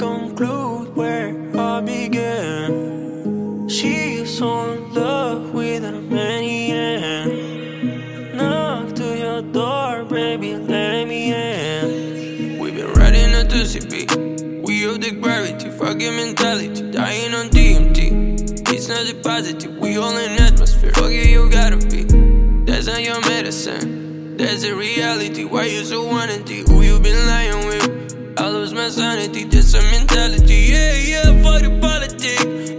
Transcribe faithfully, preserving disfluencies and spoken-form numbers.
conclude where I began. She's so in love with a man. Knock to your door, baby, let me in. We've been riding a two C B. We hold the gravity, fucking mentality, dying on D M T. It's not a positive, we all in atmosphere. Fuck you, you gotta be. That's not your medicine, that's the reality. Why you so wanted? Who you been lying with? I lose my sanity, that's a mentality. Yeah, yeah, fuck the politics.